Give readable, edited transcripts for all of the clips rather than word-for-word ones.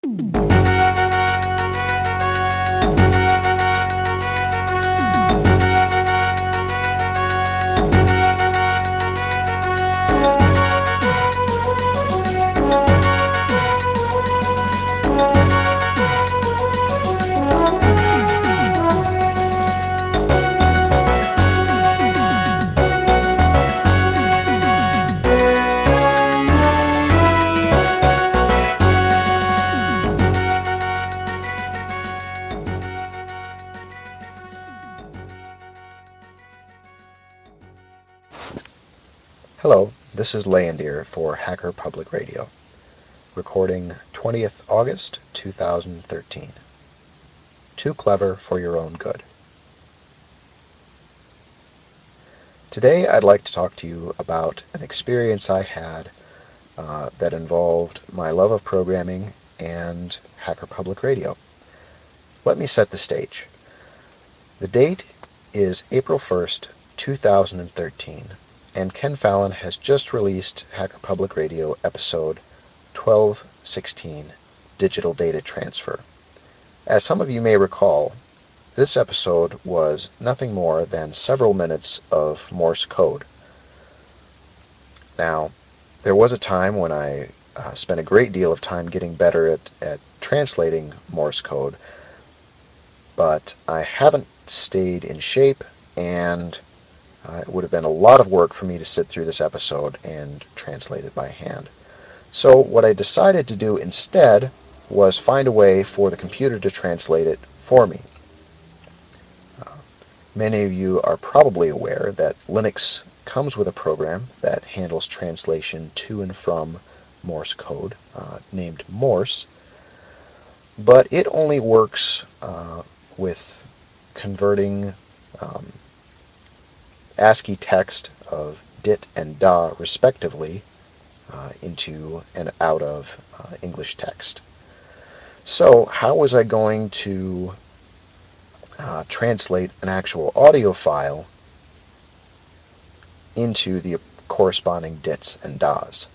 Hello, this is Leyendeer for Hacker Public Radio, recording 20th August 2013. Too clever for your own good. Today I'd like to talk to you about an experience I had that involved my love of programming and Hacker Public Radio. Let me set the stage. The date is April 1st, 2013, and Ken Fallon has just released Hacker Public Radio episode 1216, Digital Data Transfer. As some of you may recall, this episode was nothing more than several minutes of Morse code. Now, there was a time when I spent a great deal of time getting better at translating Morse code, but I haven't stayed in shape, and it would have been a lot of work for me to sit through this episode and translate it by hand. So what I decided to do instead was find a way for the computer to translate it for me. Many of you are probably aware that Linux comes with a program that handles translation to and from Morse code, named Morse, but it only works with converting ASCII text of dit and da, respectively, into and out of English text. So how was I going to translate an actual audio file into the corresponding dits and das?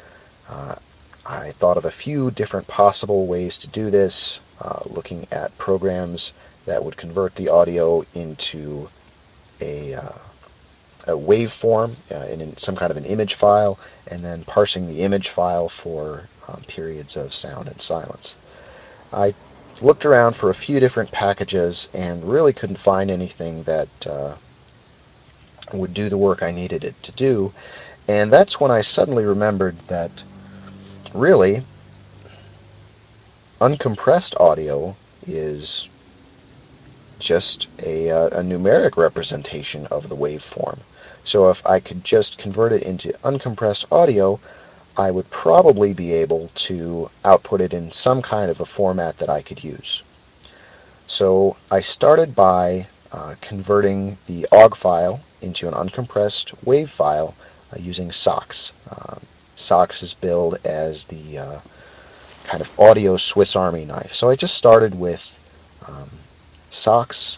I thought of a few different possible ways to do this, looking at programs that would convert the audio into a waveform in some kind of an image file, and then parsing the image file for periods of sound and silence. I looked around for a few different packages and really couldn't find anything that would do the work I needed it to do, and that's when I suddenly remembered that really uncompressed audio is just a numeric representation of the waveform. So if I could just convert it into uncompressed audio, I would probably be able to output it in some kind of a format that I could use. So I started by converting the OGG file into an uncompressed WAV file using SOX. SOX is billed as the kind of audio Swiss Army knife. So I just started with SOX,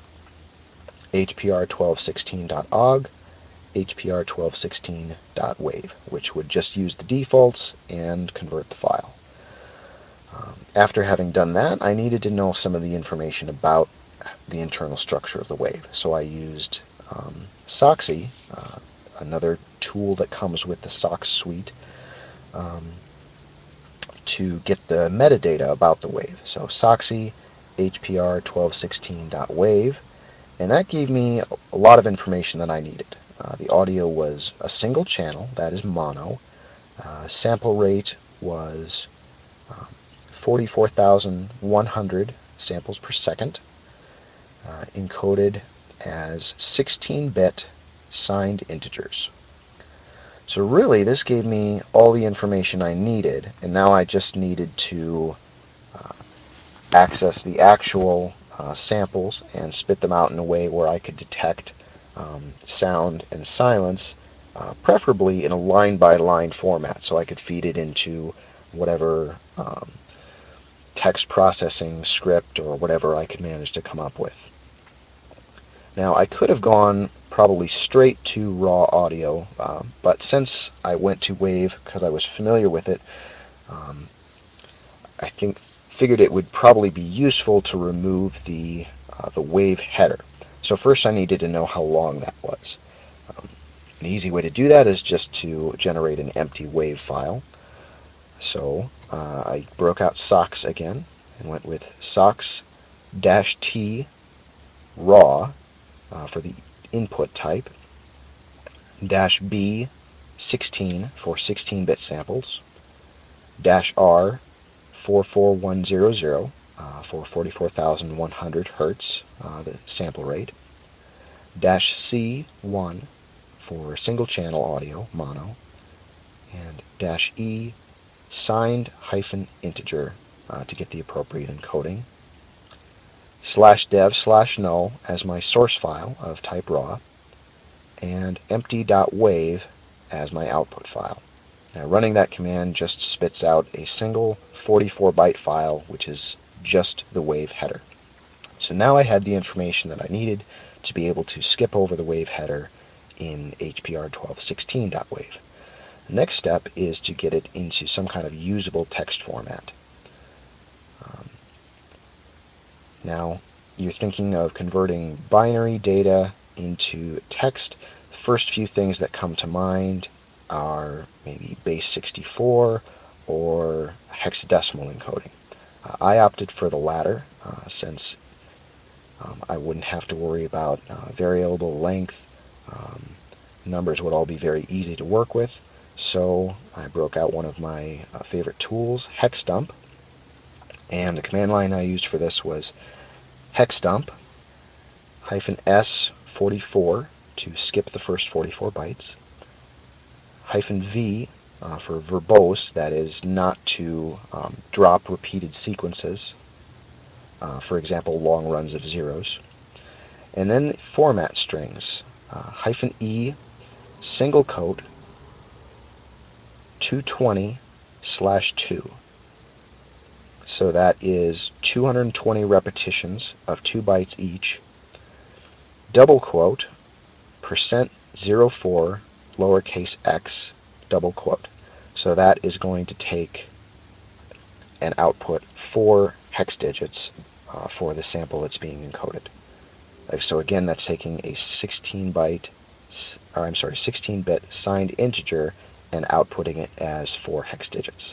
hpr1216.ogg, hpr1216.wave, which would just use the defaults and convert the file. After having done that, I needed to know some of the information about the internal structure of the wave. So I used Soxy, another tool that comes with the SOX suite, to get the metadata about the wave. So Soxy hpr1216.wave, and that gave me a lot of information that I needed. The audio was a single channel, that is mono. Sample rate was 44,100 samples per second, encoded as 16-bit signed integers. So really, this gave me all the information I needed, and now I just needed to access the actual samples and spit them out in a way where I could detect sound and silence, preferably in a line-by-line format, so I could feed it into whatever text processing script or whatever I could manage to come up with. Now, I could have gone probably straight to raw audio, but since I went to Wave because I was familiar with it, I think figured it would probably be useful to remove the wave header. So first I needed to know how long that was. Um, an easy way to do that is just to generate an empty wave file. So I broke out sox again and went with sox-t raw for the input type, -b 16 for 16-bit samples, -r 44100 for 44,100 hertz, the sample rate, -c1 for single channel audio, mono, and -e signed hyphen integer to get the appropriate encoding, /dev/null as my source file of type raw, and empty.wave as my output file. Now running that command just spits out a single 44-byte file, which is just the wave header. So now I had the information that I needed to be able to skip over the wave header in HPR1216.wave. The next step is to get it into some kind of usable text format. Now, you're thinking of converting binary data into text. The first few things that come to mind are maybe base 64 or hexadecimal encoding. I opted for the latter since I wouldn't have to worry about variable length. Numbers would all be very easy to work with. So I broke out one of my favorite tools, hexdump, and the command line I used for this was hexdump -s44 to skip the first 44 bytes, -v for verbose, that is not to drop repeated sequences, for example long runs of zeros, and then format strings, -e single quote 220/2. So that is 220 repetitions of 2 bytes each, double quote %04 lowercase x double quote. So that is going to take and output 4 hex digits for the sample that's being encoded. So again, that's taking a 16-bit signed integer and outputting it as 4 hex digits.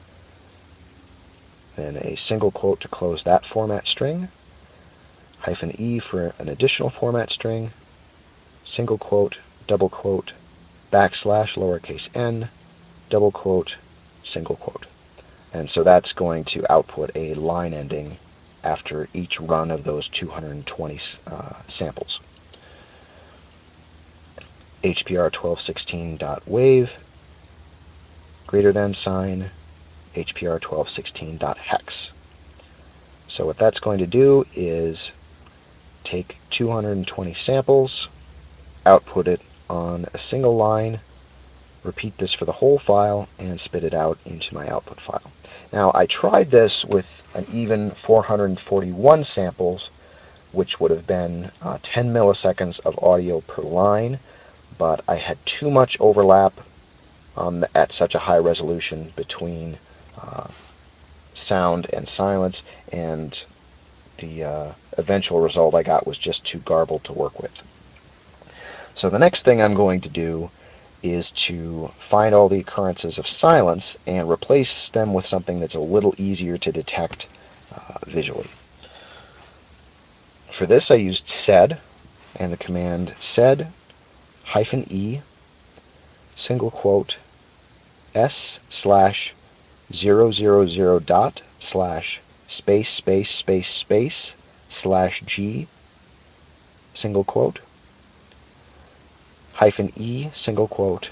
Then a single quote to close that format string, -e for an additional format string, single quote, double quote, backslash lowercase n, double quote, single quote. And so that's going to output a line ending after each run of those 220 samples. HPR1216.wave greater than sign HPR1216.hex. So what that's going to do is take 220 samples, output it on a single line, repeat this for the whole file, and spit it out into my output file. Now I tried this with an even 441 samples, which would have been 10 milliseconds of audio per line, but I had too much overlap at such a high resolution between sound and silence, and the eventual result I got was just too garbled to work with. So the next thing I'm going to do is to find all the occurrences of silence and replace them with something that's a little easier to detect visually. For this I used sed and the command sed -e single quote s/000 dot slash space space space space /g single quote -e single quote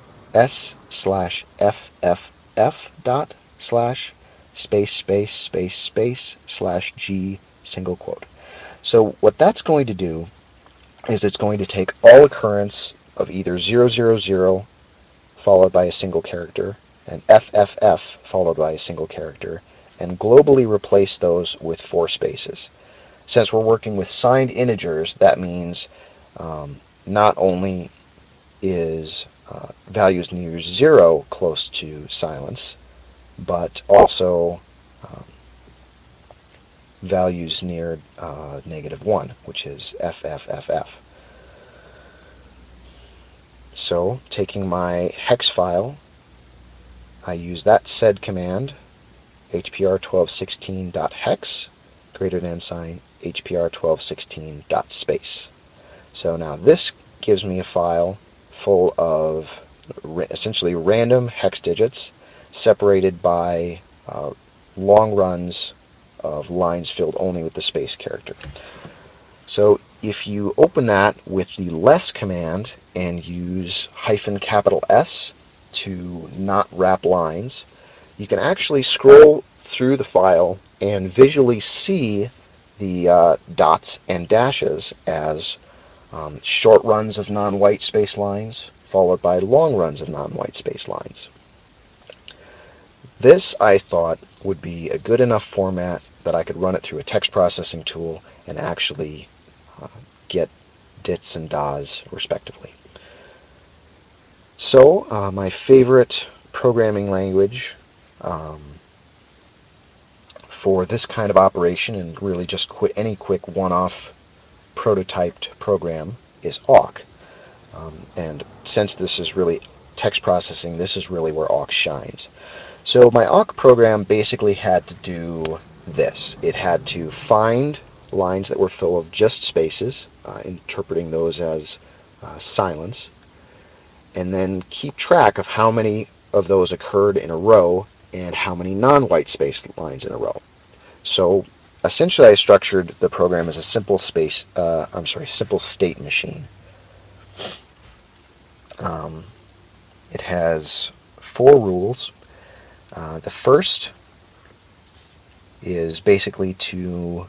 s/fff dot slash space space space space /g single quote. So what that's going to do is it's going to take all occurrence of either 000 followed by a single character and FFF followed by a single character and globally replace those with 4 spaces. Since we're working with signed integers, that means not only is values near 0 close to silence, but also values near -1, which is FFFF. So taking my hex file, I use that sed command, hpr1216.hex greater than sign hpr1216.space. So now this gives me a file full of essentially random hex digits separated by long runs of lines filled only with the space character. So if you open that with the less command and use -S to not wrap lines, you can actually scroll through the file and visually see the dots and dashes as short runs of non-white space lines followed by long runs of non-white space lines. This, I thought, would be a good enough format that I could run it through a text processing tool and actually get dits and das respectively. So my favorite programming language for this kind of operation, and really just any quick one-off prototyped program, is awk. And since this is really text processing, this is really where awk shines. So my awk program basically had to do this. It had to find lines that were full of just spaces, interpreting those as silence, and then keep track of how many of those occurred in a row and how many non-white space lines in a row. So essentially, I structured the program as a simple simple state machine. It has 4 rules. The first is basically to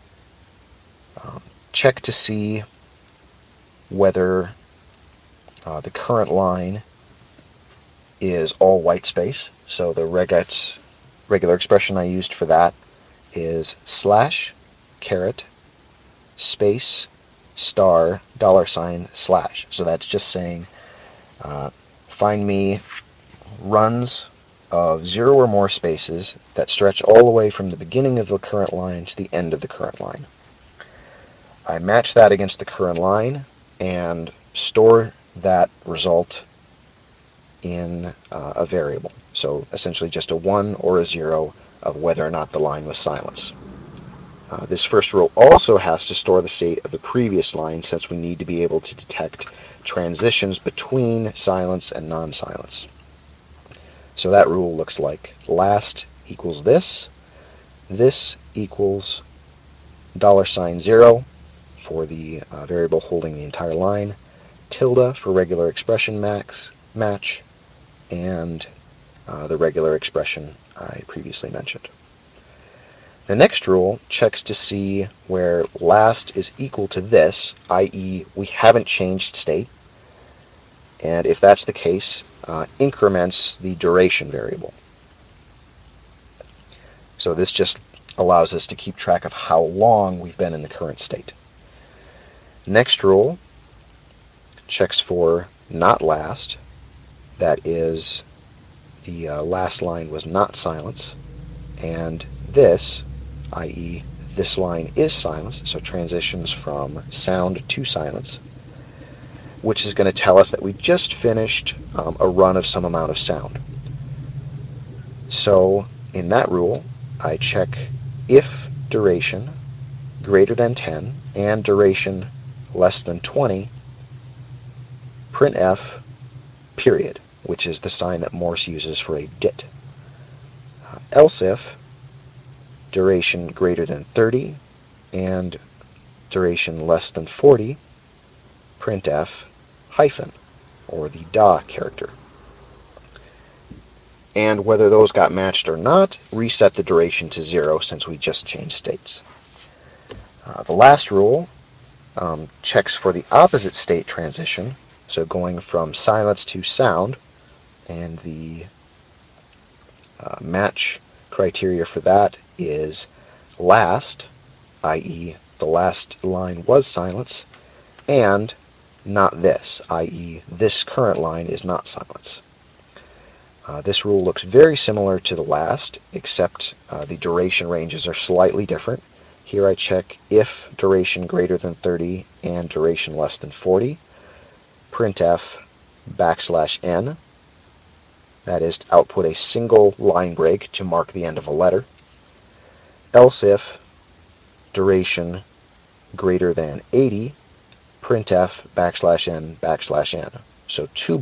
check to see whether the current line is all white space. So the regular expression I used for that is /caret space star $/. So that's just saying find me runs of 0 or more spaces that stretch all the way from the beginning of the current line to the end of the current line. I match that against the current line and store that result in a variable. So essentially just a 1 or a 0 of whether or not the line was silence. This first rule also has to store the state of the previous line, since we need to be able to detect transitions between silence and non-silence. So that rule looks like last equals this equals $0 for the variable holding the entire line, tilde for regular expression match, and the regular expression I previously mentioned. The next rule checks to see where last is equal to this, i.e. we haven't changed state, and if that's the case, increments the duration variable. So this just allows us to keep track of how long we've been in the current state. Next rule checks for not last, that is, the last line was not silence, and this, i.e. this line is silence, so transitions from sound to silence, which is going to tell us that we just finished a run of some amount of sound. So in that rule, I check if duration greater than 10 and duration less than 20, printf period, which is the sign that Morse uses for a dit. Else if duration greater than 30 and duration less than 40, printf hyphen, or the da character. And whether those got matched or not, reset the duration to 0 since we just changed states. The last rule checks for the opposite state transition, so going from silence to sound, and the match criteria for that is last, i.e. the last line was silence, and not this, i.e. this current line is not silence. This rule looks very similar to the last, except the duration ranges are slightly different. Here I check if duration greater than 30 and duration less than 40. Printf \n, that is to output a single line break to mark the end of a letter. Else if duration greater than 80, printf \n\n. So two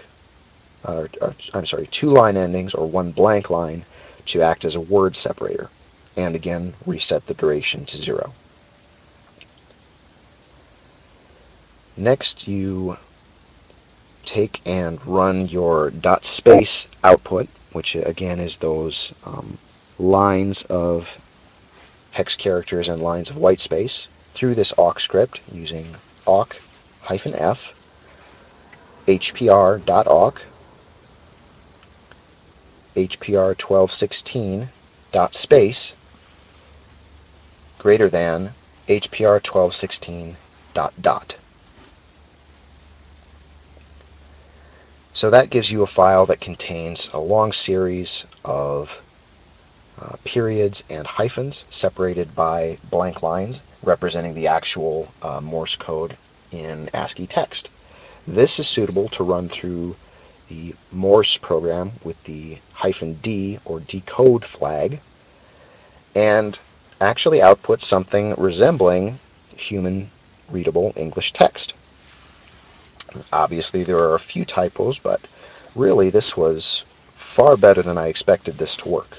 line endings or one blank line to act as a word separator. And again, reset the duration to 0. Next, you take and run your dot space output, which again is those lines of hex characters and lines of white space, through this awk script using awk-f hpr.awk hpr1216.space greater than hpr1216.dot. So that gives you a file that contains a long series of periods and hyphens separated by blank lines representing the actual Morse code in ASCII text. This is suitable to run through the Morse program with the -D or decode flag and actually output something resembling human readable English text. Obviously there are a few typos, but really this was far better than I expected this to work.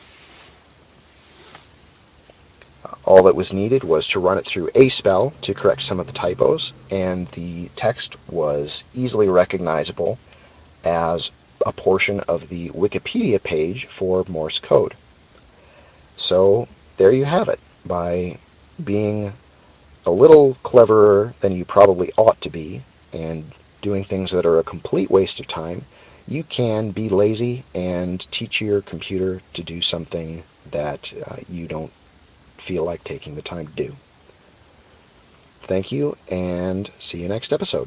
All that was needed was to run it through ASPEL to correct some of the typos, and the text was easily recognizable as a portion of the Wikipedia page for Morse code. So there you have it. By being a little cleverer than you probably ought to be and doing things that are a complete waste of time, you can be lazy and teach your computer to do something that you don't feel like taking the time to do. Thank you, and see you next episode.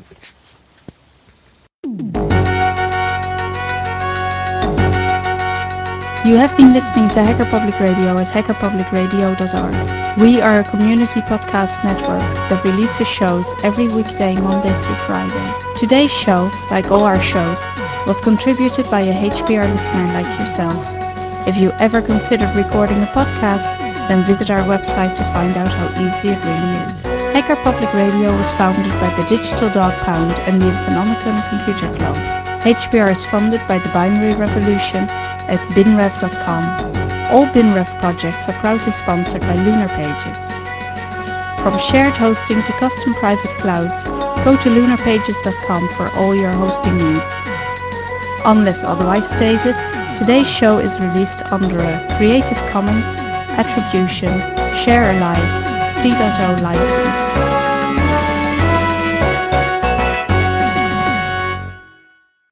You have been listening to Hacker Public Radio at hackerpublicradio.org. We are a community podcast network that releases shows every weekday, Monday through Friday. Today's show, like all our shows, was contributed by a HPR listener like yourself. If you ever considered recording a podcast, then visit our website to find out how easy it really is. Hacker Public Radio was founded by the Digital Dog Pound and the Infonomicon Computer Club. HPR is funded by the Binary Revolution at binrev.com. All BinRev projects are proudly sponsored by Lunar Pages. From shared hosting to custom private clouds, go to lunarpages.com for all your hosting needs. Unless otherwise stated, today's show is released under a Creative Commons Attribution Share Alike 3.0 license.